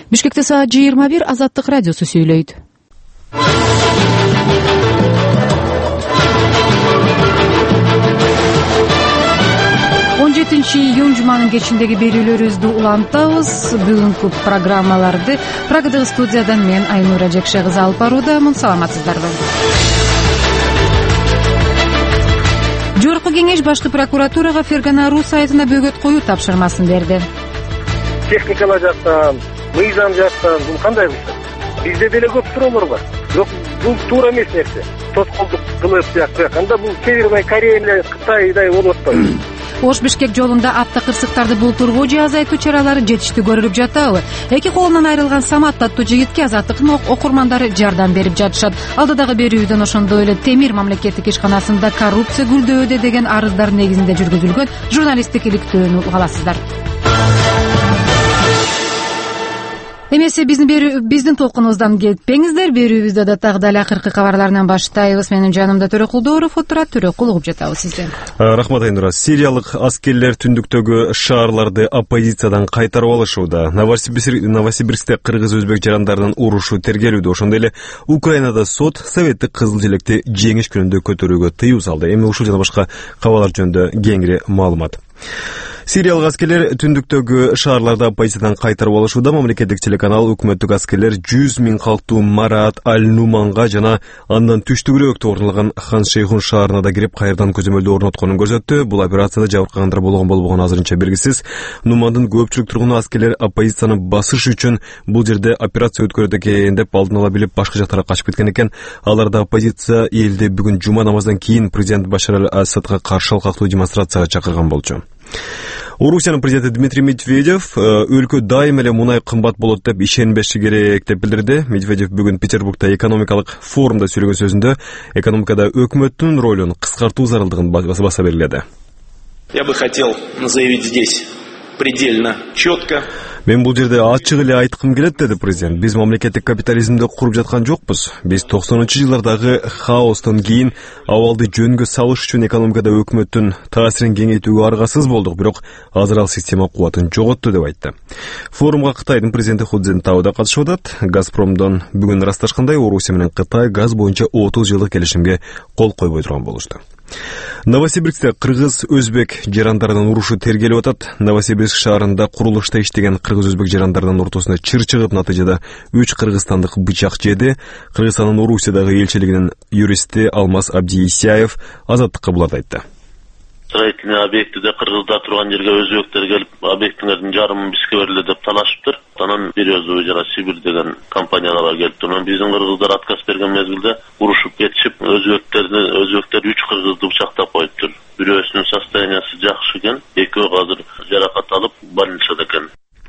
Бишкекте саат 21 Азаттык радиосу сүйлөйт. 17 июнь жуманын кечиндеги берүүлөрүбүздү улантабыз. Бүгүнкү программаларды Прагадагы студиядан мен Айнура Жекше кызы алып баруудамын. Саламатсыздарбы? Жогорку кеңеш башкы прокуратурага Фергана.ру сайтына бөгөт коюу тапшырмасын берди. Техникалар жактан, мыйзам жактан бул кандай кылса? Бизде деле көп суроолор бар. Бирок бул туура эмес нерсе. Тоскоолдук кылып сыяктуу. Анда бул Северный Корея менен Кытайдай болуп атпайбы? Ош Бишкек жолунда автокырсыктарды бултургуу же азайтуу чаралары жетиштүү көрүлүп жатабы? Эки колунан айрылган Самат аттуу жигитке Азаттыктын окурмандары жардам берип жатышат. Алдыдагы берүүдөн ошондой эле Темир мамлекеттик ишканасында коррупция гүлдөөдө деген арыздар негизинде жүргүзүлгөн журналисттик иликтөөнү угаласыздар. Эмесе биздин толкунубуздан кетпеңиздер. Берүүбүздө да так эле акыркы кабарларынан баштайбыз. Менин жанымда Төрөкул Дооров отурат. Төрөкул, угуп жатабыз сизден. Рахмат, Айнура. Сириялык аскерлер түндүктөгү шаарларды оппозициядан кайтарып алышууда. Новосибирскте кыргыз-өзбек жарандарынын урушу тергелүүдө. Ошондой эле Украинада сот советтик кызыл желекти жеңиш күнүндө көтөрүүгө тыюу салды. Эми ушул жана башка кабарлар жөнүндө кеңири маалымат. Сириялык аскерлер түндүктөгү шаарларда оппозициядан кайтарып алышууда. Мамлекеттик телеканал өкмөттүк аскерлер 100 миң калктуу Марат Аль-Нуманга жана андан түштүгүрөөктө орнолгон Хан-Шейхун шаарына да кирип кайрадан көзөмөлдө орнотконун көрсөттү. Бул операцияда жабыркагандар болгон азырынча белгисиз. Нумандын көпчүлүк тургуну аскерлер оппозицияны басыш үчүн бул жерде операция өткөрөт экен деп алдын ала билип башка жактарга качып кеткен экен. Аларда оппозиция элде бүгүн жума намаздан кийин президент Башар аль-Асадга каршы алкактуу демонстрацияга чакырган болчу. Орусиянын президенти Дмитрий Медведев өлкө дайым эле мунай кымбат болот деп ишенбеши керек деп билдирди. Медведев бүгүн Петербургда экономикалык форумда сүйлөгөн сөзүндө экономикада өкмөттүн ролун кыскартуу зарылдыгын баса белгиледи. Я бы хотел заявить здесь предельно четко. Мен бул жерде ачык эле айткым келет, деди президент. Биз мамлекеттик капитализмди куруп жаткан жокпуз. Биз 90-жылдардагы хаостон кийин абалды жөнгө салыш үчүн экономикада өкмөттүн таасирин кеңейтүүгө аргасыз болдук, бирок азыр ал система кубатын жоготту деп айтты. Форумга Кытайдын президенти Ху Цзинтао да катышып атат. Газпромдон бүгүн ырасташкандай Орусия менен Кытай газ боюнча 30 жылдык келишимге кол койбой турган болушту. Новосибирскте кыргыз-өзбек жарандарынын урушу тергелип атат. Новосибирск шаарында курулушта иштеген кыргыз-өзбек жарандарынын ортосуна чыр чыгып, натыйжада 3 кыргызстандык бычак жеди. Кыргызстандын Орусиядагы элчилигинин юристи Алмаз Абдиисяев Азаттыкка буларды айтты. Строительный объектиде кыргыздар турган жерге өзбектер келип, объектиңердин жарымын бизге бериле деп талашыптыр. Анан Березовый жана Сибирь деген компанияларга келип турган. Биздин кыргыздар отказ берген мезгилде урушуп кетишип, өзбектер 3 кыргызды бычактап коюптур. Бирөөсүнүн состояниясы жакшы экен, экөө азыр жаракат алып больницада экен.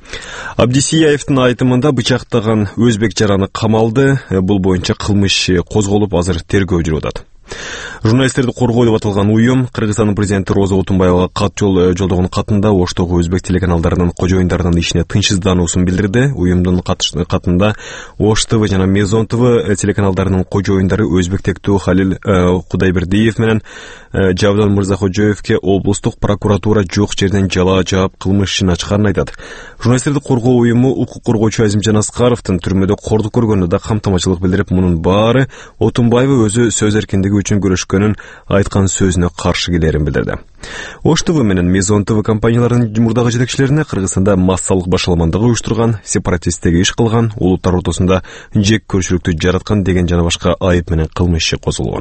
Абдисияевдин айтымында бычактаган өзбек жараны камалды. Бул боюнча кылмыш козголуп, азыр тергөө жүрүп атат. Журналисттерди коргоо деп аталган уюм Кыргызстандын президенти Роза Отунбаевага кат жолдогон катында Оштогу өзбек телеканалдарынын кожоюндарынын ишине тынчсыздануусун билдирди. Уюмдун катында Ош ТВ жана Мезон ТВ телеканалдарынын кожоюндары өзбектектүү Халил Кудайбердиев менен Жавдан Мырзахожоевке облустук прокуратура жок жерден жала жаап кылмыш ишин ачканын айтат. Журналисттерди коргоо уюму укук коргоочу Азимжан Аскаровдун түрмөдө кордук көргөнүнө да камтамачылык билдирип, мунун баары Отунбаева өзү сөз эркиндиги үчүн көрүшкөнүн айткан сөзүнө каршы келерин билдирди. Ош ТВ менен Мезон ТВ компанияларынын мурдагы жетекчилерине Кыргызстанда массалык башаламандык уюштурган, сепаратисттеги иш кылган, улуттар ортосунда жек көрчүлүктү жараткан деген жана башка айып менен кылмыш иши козулган.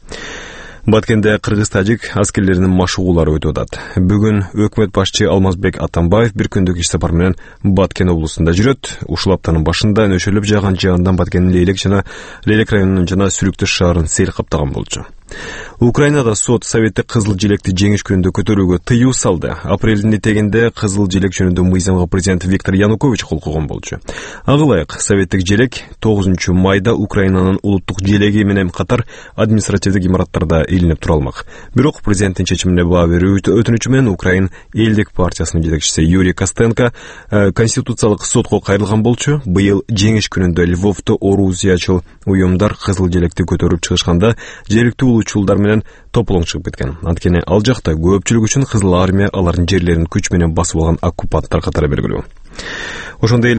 Баткенде кыргыз-тажик аскерлеринин машыгуулары өтүп атат. Бүгүн өкмөт башчы Алмазбек Атамбаев бир күндүк иш сапар менен Баткен облусунда жүрөт. Ушул аптанын башында нөшөлөп жааган жаандан Баткендин Лейлек районунун жана Сүлүктөш шаарын сел каптаган болчу. Украинада сот советтик кызыл желекти жеңиш күнүндө көтөрүүгө тыюу салды. Апрелдин этегинде кызыл желек жөнүндө мыйзамга президент Виктор Янукович кол койгон болчу. Агылайык, советтик желек 9 майда Украинанын улуттук желеги менен катар административдик имараттарда илинип тура алмак. Бирок президенттин чечимине баа берүү өтүнүчү менен Украин элдик партиясынын жетекчиси Юрий Костенко конституциялык сотко кайрылган болчу. Быйыл жеңиш күнүндө Львовдо орусиячыл уюмдар кызыл желекти көтөрүп чыгышканда жергиликтүү улуучулдар менен тополоң чыгып кеткен. Анткени ал жакта көпчүлүк үчүн кызыл армия алардын жерлерин күч менен басып алган оккупанттар катары белгилүү. Ошондой